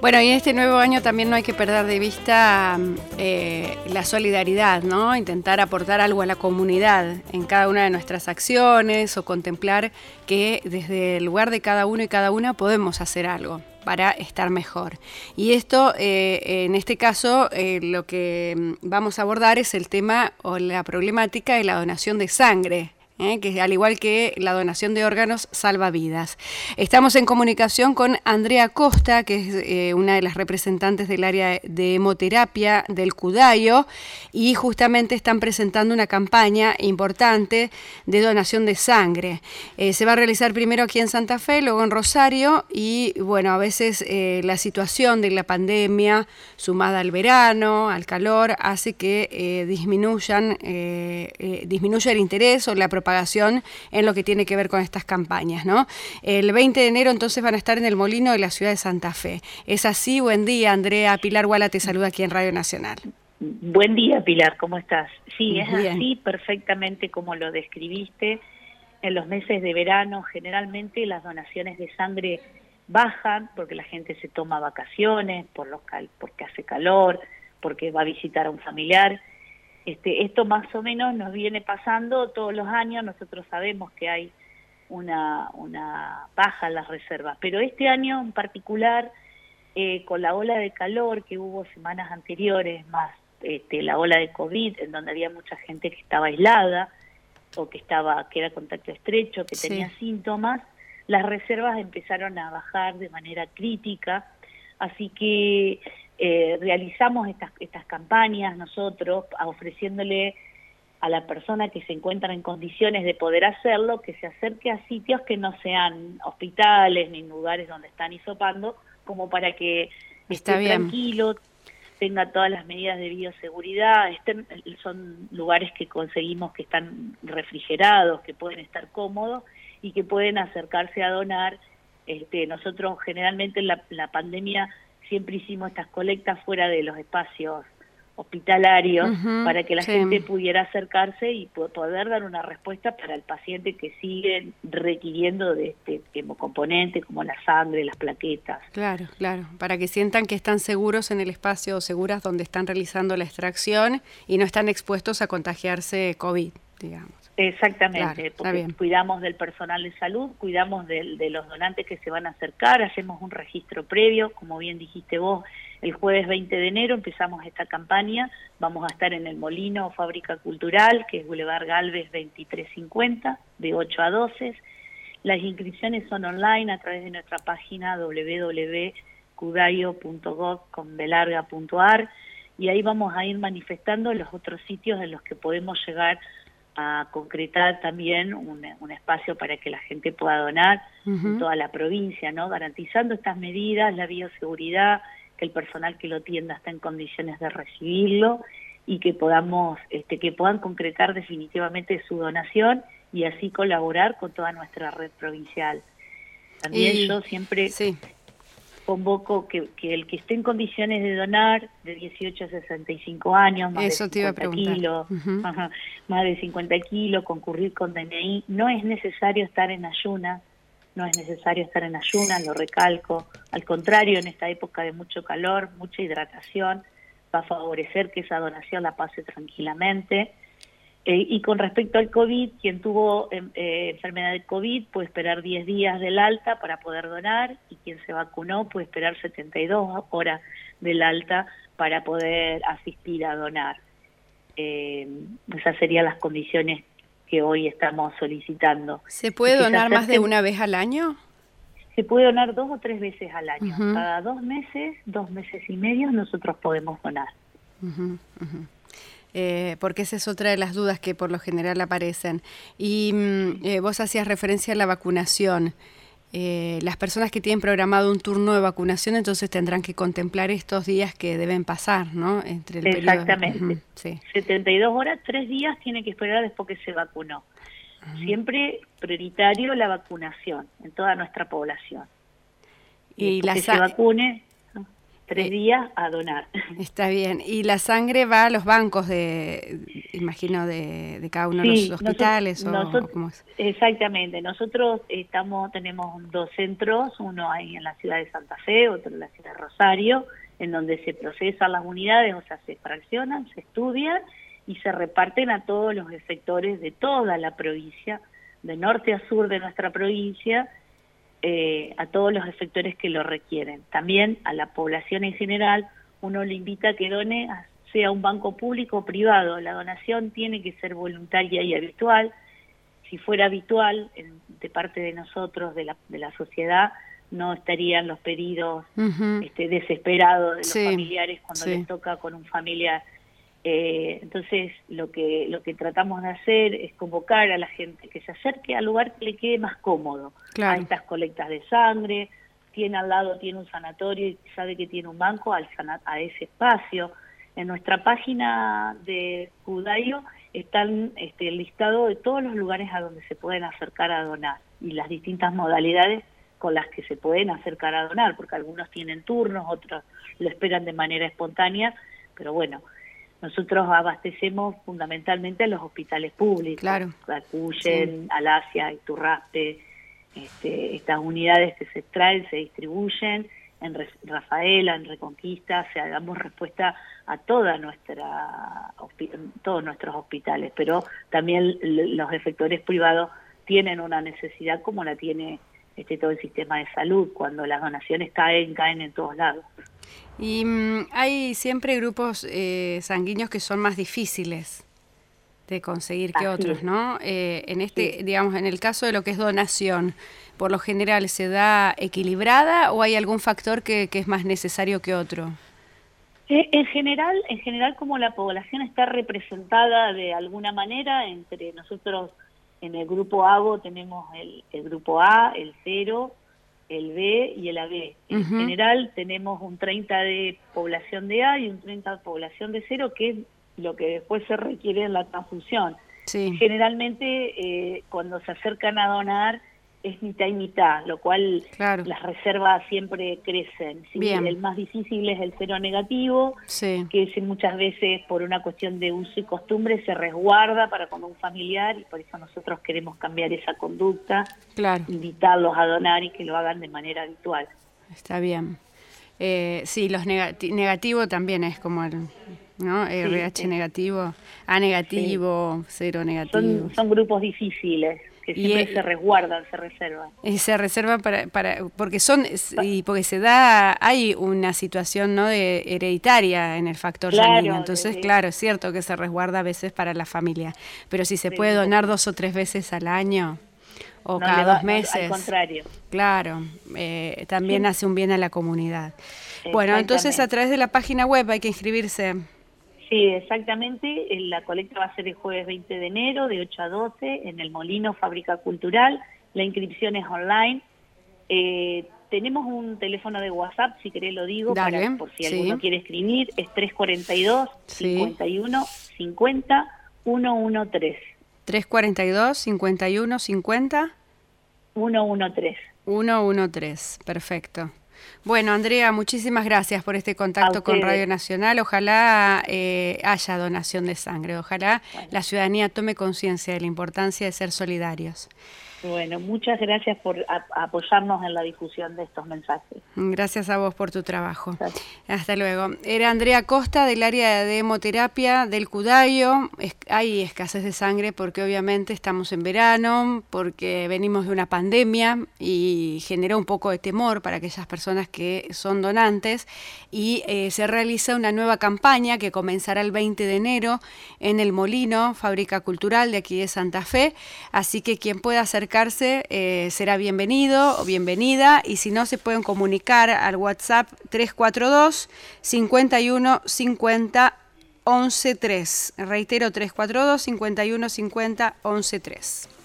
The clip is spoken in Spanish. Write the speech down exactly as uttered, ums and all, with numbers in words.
Bueno, y en este nuevo año también no hay que perder de vista eh, la solidaridad, ¿no? Intentar aportar algo a la comunidad en cada una de nuestras acciones o contemplar que desde el lugar de cada uno y cada una podemos hacer algo para estar mejor. Y esto, eh, en este caso, eh, lo que vamos a abordar es el tema o la problemática de la donación de sangre. ¿Eh? Que al igual que la donación de órganos salva vidas. Estamos en comunicación con Andrea Costa, que es eh, una de las representantes del área de hemoterapia del Cudayo, y justamente están presentando una campaña importante de donación de sangre. Eh, se va a realizar primero aquí en Santa Fe, luego en Rosario, y bueno, a veces eh, la situación de la pandemia, sumada al verano, al calor, hace que eh, disminuyan, eh, eh, disminuya el interés o la propagación en lo que tiene que ver con estas campañas, ¿no? El veinte de enero entonces van a estar en el Molino de la ciudad de Santa Fe. ¿Es así? Buen día, Andrea. Pilar Guala te saluda aquí en Radio Nacional. Buen día, Pilar, ¿cómo estás? Sí, es Bien. así perfectamente como lo describiste. En los meses de verano generalmente las donaciones de sangre bajan porque la gente se toma vacaciones, por los cal porque hace calor, porque va a visitar a un familiar. Este, esto más o menos nos viene pasando todos los años. Nosotros sabemos que hay una, una baja en las reservas, pero este año en particular, eh, con la ola de calor que hubo semanas anteriores, más este, la ola de COVID, en donde había mucha gente que estaba aislada o que estaba que era contacto estrecho, que sí. tenía síntomas, las reservas empezaron a bajar de manera crítica, así que Eh, realizamos estas, estas campañas nosotros, ofreciéndole a la persona que se encuentra en condiciones de poder hacerlo, que se acerque a sitios que no sean hospitales ni lugares donde están hisopando, como para que Está esté bien. tranquilo, tenga todas las medidas de bioseguridad. Estén, son lugares que conseguimos que están refrigerados, que pueden estar cómodos y que pueden acercarse a donar. Este, nosotros generalmente en la, la pandemia siempre hicimos estas colectas fuera de los espacios hospitalarios, uh-huh, para que la sí. gente pudiera acercarse y poder dar una respuesta para el paciente que sigue requiriendo de este hemocomponente como la sangre, las plaquetas. Claro, claro, para que sientan que están seguros en el espacio, seguras donde están realizando la extracción y no están expuestos a contagiarse COVID, digamos. Exactamente, claro, porque cuidamos del personal de salud, cuidamos de, de los donantes que se van a acercar, hacemos un registro previo, como bien dijiste vos, el jueves veinte de enero empezamos esta campaña, vamos a estar en el Molino Fábrica Cultural, que es Boulevard Galvez veintitrés cincuenta, de ocho a doce. Las inscripciones son online a través de nuestra página doble u doble u doble u punto cudayo punto gov punto ar y ahí vamos a ir manifestando los otros sitios en los que podemos llegar a concretar también un, un espacio para que la gente pueda donar uh-huh. en toda la provincia, ¿no? Garantizando estas medidas, la bioseguridad, que el personal que lo atienda está en condiciones de recibirlo y que podamos, este, que puedan concretar definitivamente su donación y así colaborar con toda nuestra red provincial. También y, yo siempre sí. convoco que, que el que esté en condiciones de donar, de dieciocho a sesenta y cinco años, más Eso de cincuenta kilos, uh-huh. ajá, más de cincuenta kilos, concurrir con D N I, no es necesario estar en ayunas, no es necesario estar en ayunas, lo recalco, al contrario, en esta época de mucho calor, mucha hidratación, va a favorecer que esa donación la pase tranquilamente. Eh, y con respecto al COVID, quien tuvo eh, enfermedad de COVID puede esperar diez días del alta para poder donar y quien se vacunó puede esperar setenta y dos horas del alta para poder asistir a donar. Eh, esas serían las condiciones que hoy estamos solicitando. ¿Se puede donar más de una vez al año? Se puede donar dos o tres veces al año. Uh-huh. Cada dos meses, dos meses y medio nosotros podemos donar. Uh-huh, uh-huh. Eh, porque esa es otra de las dudas que por lo general aparecen. Y eh, vos hacías referencia a la vacunación. Eh, las personas que tienen programado un turno de vacunación entonces tendrán que contemplar estos días que deben pasar, ¿no? Entre el Exactamente. Periodo... Uh-huh, sí. setenta y dos horas, tres días tiene que esperar después que se vacunó. Uh-huh. Siempre prioritario la vacunación en toda nuestra población. Y, y la que se vacune... tres días a donar. Está bien. Y la sangre va a los bancos de, imagino, de, de cada uno sí, de los hospitales. Nosotros, o, nosotros, ¿o cómo es? Exactamente. Nosotros estamos tenemos dos centros, uno ahí en la ciudad de Santa Fe, otro en la ciudad de Rosario, en donde se procesan las unidades, o sea, se fraccionan, se estudian y se reparten a todos los efectores de toda la provincia, de norte a sur de nuestra provincia, eh, a todos los efectores que lo requieren. También a la población en general, uno le invita a que done, sea un banco público o privado. La donación tiene que ser voluntaria y habitual. Si fuera habitual, en, de parte de nosotros, de la, de la sociedad, no estarían los pedidos uh-huh. este, desesperados de los sí, familiares cuando sí. les toca con un familiar. Eh, entonces, lo que lo que tratamos de hacer es convocar a la gente que se acerque al lugar que le quede más cómodo, claro. a estas colectas de sangre. Tiene al lado, tiene un sanatorio y sabe que tiene un banco, al sanat- a ese espacio. En nuestra página de Cudayo están este, el listado de todos los lugares a donde se pueden acercar a donar y las distintas modalidades con las que se pueden acercar a donar, porque algunos tienen turnos, otros lo esperan de manera espontánea, pero bueno, nosotros abastecemos fundamentalmente a los hospitales públicos, claro. Acuyen, sí. Alasia, Iturraspe, este, estas unidades que se traen, se distribuyen en Rafaela, en Reconquista, o sea, damos respuesta a toda nuestra, todos nuestros hospitales, pero también los efectores privados tienen una necesidad como la tiene este todo el sistema de salud, cuando las donaciones caen, caen en todos lados. Y um, hay siempre grupos eh, sanguíneos que son más difíciles de conseguir que Así otros, es. ¿no? Eh, en este, sí. digamos, en el caso de lo que es donación, ¿por lo general se da equilibrada o hay algún factor que, que es más necesario que otro? Eh, en general, en general, como la población está representada de alguna manera, entre nosotros en el grupo A B O tenemos el, el grupo A, el cero, el B y el A B. En uh-huh. general tenemos un treinta de población de A y un treinta de población de cero, que es lo que después se requiere en la transfusión. Sí. Generalmente eh, cuando se acercan a donar es mitad y mitad, lo cual claro. las reservas siempre crecen. ¿sí? El más difícil es el cero negativo, sí. que es muchas veces por una cuestión de uso y costumbre se resguarda para con un familiar y por eso nosotros queremos cambiar esa conducta, claro. invitarlos a donar y que lo hagan de manera habitual. Está bien. Eh, sí, los negati- negativo también es como el... ¿no? Sí, R H sí. negativo, A negativo, sí. cero negativo. Son, son grupos difíciles que siempre y, se resguardan, se reservan. Y se reservan para, para porque son y porque se da hay una situación no de hereditaria en el factor claro, sanguíneo, entonces de, claro, es cierto que se resguarda a veces para la familia, pero si se sí, puede donar dos o tres veces al año o no cada va, dos meses. No, al contrario. Claro, eh, también sí. hace un bien a la comunidad. Bueno, entonces a través de la página web hay que inscribirse. Sí, exactamente. La colecta va a ser el jueves veinte de enero de ocho a doce en el Molino Fábrica Cultural. La inscripción es online. Eh, tenemos un teléfono de WhatsApp, si querés lo digo, Dale, para, por si sí. alguno quiere escribir. Es tres cuatro dos, cincuenta y uno, cincuenta, ciento trece. tres cuatro dos, cincuenta y uno, cincuenta. ciento trece. ciento trece, perfecto. Bueno, Andrea, muchísimas gracias por este contacto con Radio Nacional. Ojalá eh, haya donación de sangre. Ojalá bueno. la ciudadanía tome conciencia de la importancia de ser solidarios. Bueno, muchas gracias por a, apoyarnos en la difusión de estos mensajes. Gracias a vos por tu trabajo. Gracias. Hasta luego. Era Andrea Costa del área de hemoterapia del Cudayo. Es, hay escasez de sangre porque obviamente estamos en verano, porque venimos de una pandemia y generó un poco de temor para aquellas personas que son donantes y eh, se realiza una nueva campaña que comenzará el veinte de enero en el Molino, Fábrica Cultural de aquí de Santa Fe. Así que quien pueda acercarse Eh, será bienvenido o bienvenida y si no se pueden comunicar al WhatsApp tres cuatro dos, cincuenta y uno, cincuenta, once tres. Reitero, tres cuatro dos, cincuenta y uno, cincuenta, once tres.